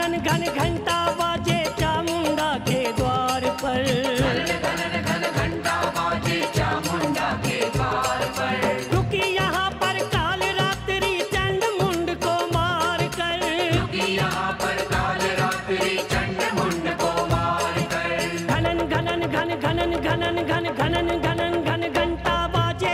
घनन घन घंटा बाजे चामुंडा के द्वार पर। घन घंटा बाजे चामुंडा के द्वार पर। रुकी यहाँ पर काल रात्रि चंड मुंड को मार कर। रुकी यहाँ पर काल रात्रि चंड मुंड को मार कर। घनन घनन घन घनन घनन घन घनन घनन घन घंटा बाजे।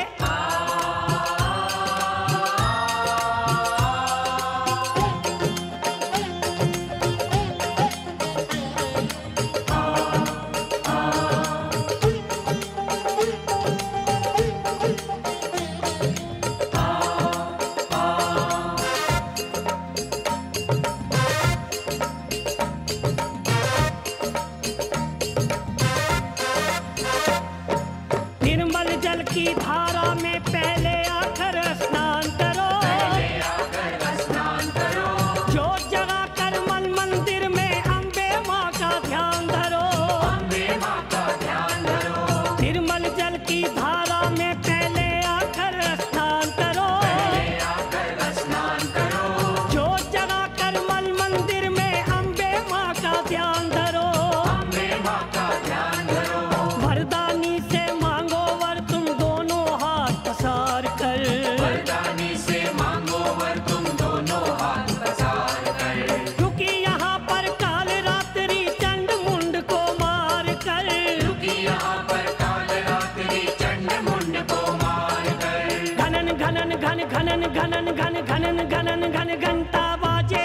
निर्मल जल की धारा में पहले आकर स्नान करो। पहले आकर स्नान करो। जोत जगा कर मन मंदिर में अम्बे माँ का ध्यान धरो। अम्बे माँ का ध्यान धरो। निर्मल जल की धारा में पहले आकर स्नान करो। पहले आकर स्नान करो। जोत जगा कर मन मंदिर में अम्बे माँ का ध्यान धरो। अम्बे माँ का ध्यान धरो। वरदानी से मांगो वर तुम दोनों हाथ पसार कर। वरदानी से मांगो वर तुम दोनों हाथ पसार कर। रुकी यहाँ पर काल रात्रि चंड मुंड को मार कर। रुकी यहाँ पर काल रात्रि चंड मुंड को मार कर। घनन घनन घन घनन घनन घन घनन घनन घन घंटा बाजे।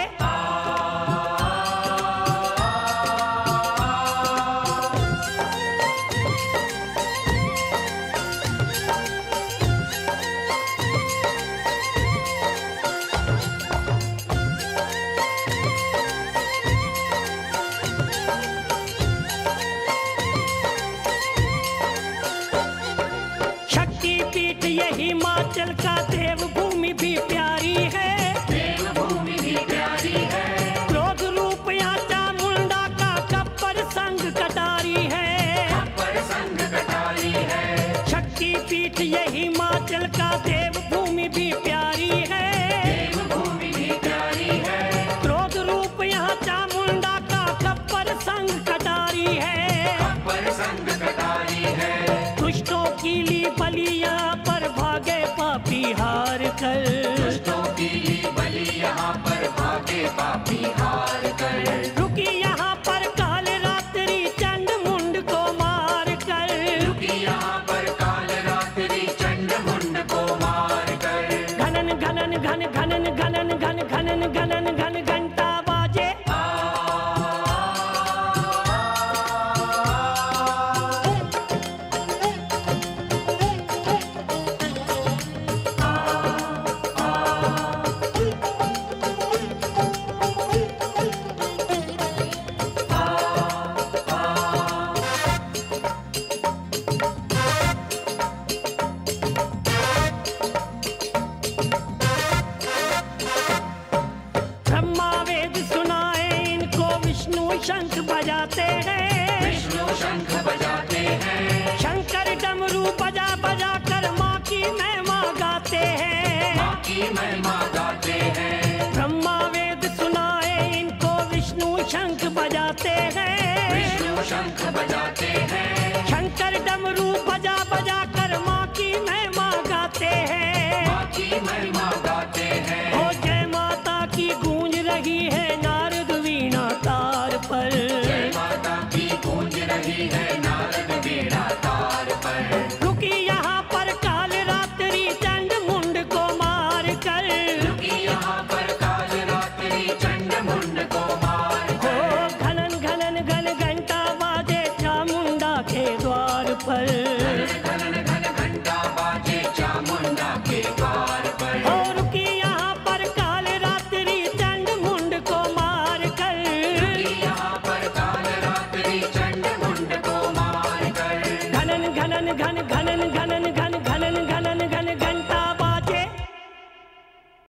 शक्ति पीठ ये हिमाचल का देवभूमि भी प्यारी है। देवभूमि भी प्यारी है। क्रोध रूप यहाँ चामुंडा का कब्बर संग कटारी है। पर संग कटारी है। शक्ति पीठ ये हिमाचल का देवभूमि भी प्यारी है। देवभूमि भी प्यारी है। क्रोध रूप यहाँ चामुंडा का कब्बर संग कटारी है। पर संग कटारी है। दुष्टों की ली बलि यहाँ पर भागे पापी हार कर। दुष्टों की ली बलि यहाँ पर भागे पापी हार कर। रुकी यहाँ पर काल रात्रि चंड मुंड को मार कर। रुकी यहाँ पर काल रात्रि चंड मुंड को मार कर। घनन घनन घन घनन घनन घन घनन घनन घन घंटा बाजे। ब्रह्मा वेद सुनाए इनको विष्णु शंख बजाते हैं। विष्णु शंख बजाते हैं। शंकर डमरू बजा बजा कर माँ की महिमा गाते हैं। माँ की महिमा गाते हैं। ब्रह्मा वेद सुनाए इनको विष्णु शंख बजाते हैं। विष्णु शंख बजाते हैं। शंकर डमरू बजा बजा कर माँ की महिमा गाते हैं। माँ की महिमा गाते हैं। ओ जय माता की गूंज रही है नारद वीणा तार पर। जय माता की गूंज रही है नारद वीणा तार पर। रुकी यहाँ पर काल रात्रि चंड मुंड को मार कर। रुकी यहाँ पर काल रात्रि चंड मुंड को मार ओ कर। घनन घनन घन घंटा बाजे चामुंडा के द्वार पर। घन घन घंटा बाजे चामुंडा के द्वार पर। ओ रुकी यहाँ पर काल रात्रि चंड मुंड को मार कर। रुकी यहाँ पर काल रात्रि चंड मुंड को मार कर। घनन घनन घन घनन घनन